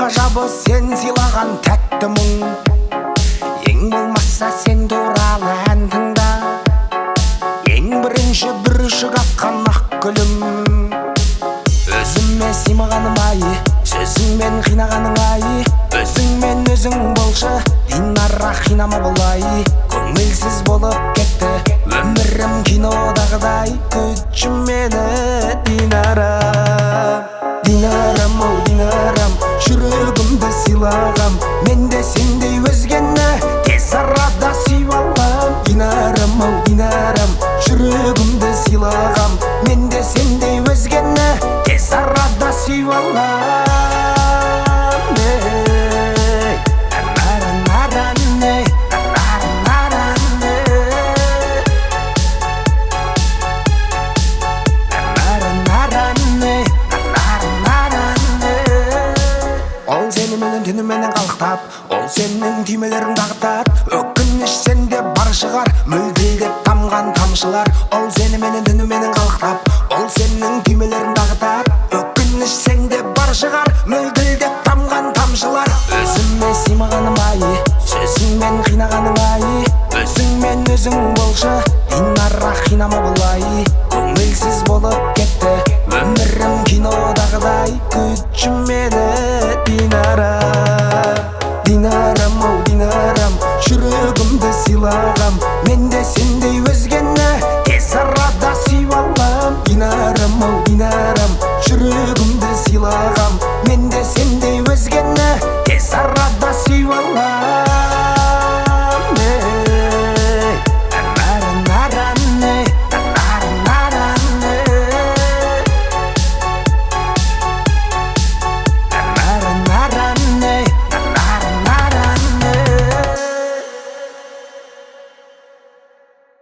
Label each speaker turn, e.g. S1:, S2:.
S1: ғажабы сен сыйлаған тәтті мұң. Ең болмаса сен туралы ән тыңда, ең бірінші бір үшік атқан ақ гүлім. Өзіме сыймағаным ай, сөзіңмен қинағаның ай. Өзіңмен өзің болшы, Динара қинама болай. Көңілсіз болып кетті өмірім кинодағыдай. Күтші мені Динарам. Динарам, оу Динарам, жүрегімді сыйлағам. Мен де сендей өзгені тез арада сүйіп алам. Динарам, оу Динарам, жүрегімді сыйлағам. Мен де сендей өзгені тез арада сүйіп алам. Ол сені менен түніменен қалықтап, ол сенің түймелерің дағытат. Өкініш сенде бар шығар, мөлділдеп тамған тамшылар. Ол сені менен түніменен қалықтап, ол сенің түймелерің дағытат. Өкініш сенде бар шығар, мөлділдеп тамған тамшылар. Өзіме сыймағаным ай, сөзіңмен қинағаның ай. Өзіңмен өзің болшы, Динара қинама болай. Көңілсіз болып кетті өмірім кинодағыдай. Күтші мені Динара.